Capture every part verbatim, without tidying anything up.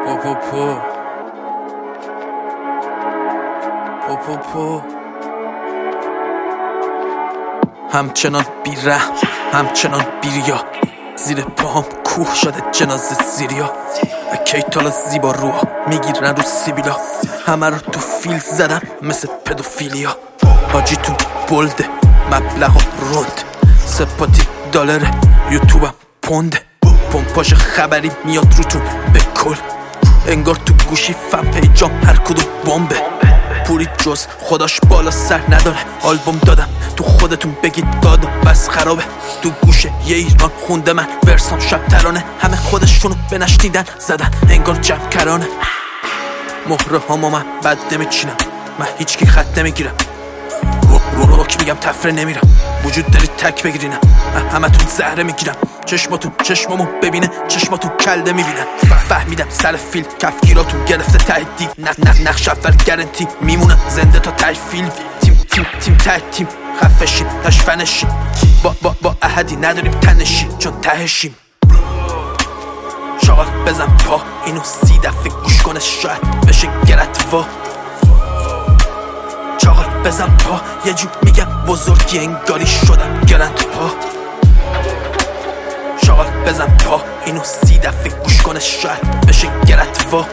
پو پو پو پو پو پو همچنان بی‌رحم، همچنان بی‌ریا، زیر پاهم کوه شده جنازه زیریا. اکی تالا زیبا روها میگیرن رو سیبیلا، همه رو تو فیل زدم مثل پدوفیلیا. حاجیتون بلده مبلغ و رند، سپاتی دالره یوتیوبم پونده. پمپاژ خبری میاد روتون به کل، انگار تو گوشی فن پیجام هر کدوم بمبه. پوری جز خداش بالا سر نداره، آلبوم دادم تو خودتون بگید دادم بس خرابه. تو گوشه یه ایران خونده من ورسام شب ترانه، همه خودشونو به نشنیدن زدن انگار جمع کرانه. مهره هامو من بد نمیچینم، من هیچکی خط نمیگیرم، رو رو روک میگم تفره نمیرم. وجود داری تک بگیرینم، من همه تون زهره میگیرم. چشماتون چشمامو ببینه، چشماتون کلده میبینن. فهمیدم سر فیلم کفگیراتون گرفته ته دیگ، نه نه نقش اول گرنتی میمونم زنده تا ته فیلم. تیم تیم تیم ته تیم خفشیم تشفنشیم، با با با احدی نداریم تنشیم چون تهشیم. شاغل بزن پا اینو سی دفعه گوش کنه شاید بشه گرتوا. چاقل بزن پا یه جو میگم بزرگی انگاری شدم گرند پا. چاقل بزن پا اینو سی دفعه گوش کنه شاید بشه گرتوا.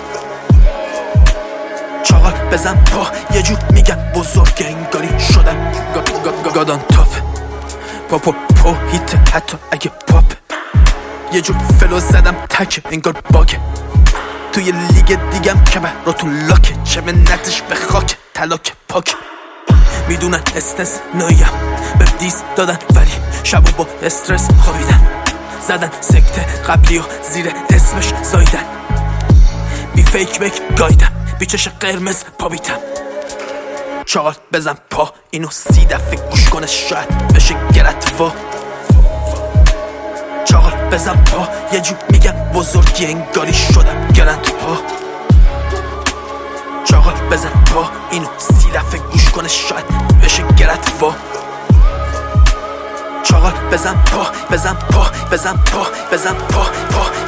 چاقل بزن پا یه جو میگم بزرگی انگاری شدم گادان تاپ. پا پا پا هیت حتی اگه پاپ. یه جو فلو زدم تک انگار باگه، توی لیگ دیگم که براتون لاکه. چه منتش به خاک تلاک پاک، میدونن استرس نایم به دیس دادن ولی شبو با استرس خوابیدن. زدن سکته قبلی و زیر اسمش زایدن، بی فیک بک گایدم بی چش قرمز پا بیتم. چاقل بزن پا اینو سی دفعه گوش کنه شاید بشه گرتوا. چاقل بزن پا یه جو میگم بزرگی انگاری شدم گرند پا. چاقل بزن پا اینو سی دفعه گوش کنه شاید بشه گرتوا. چاقل بزن پا بزن پا بزن پا بزن پا پا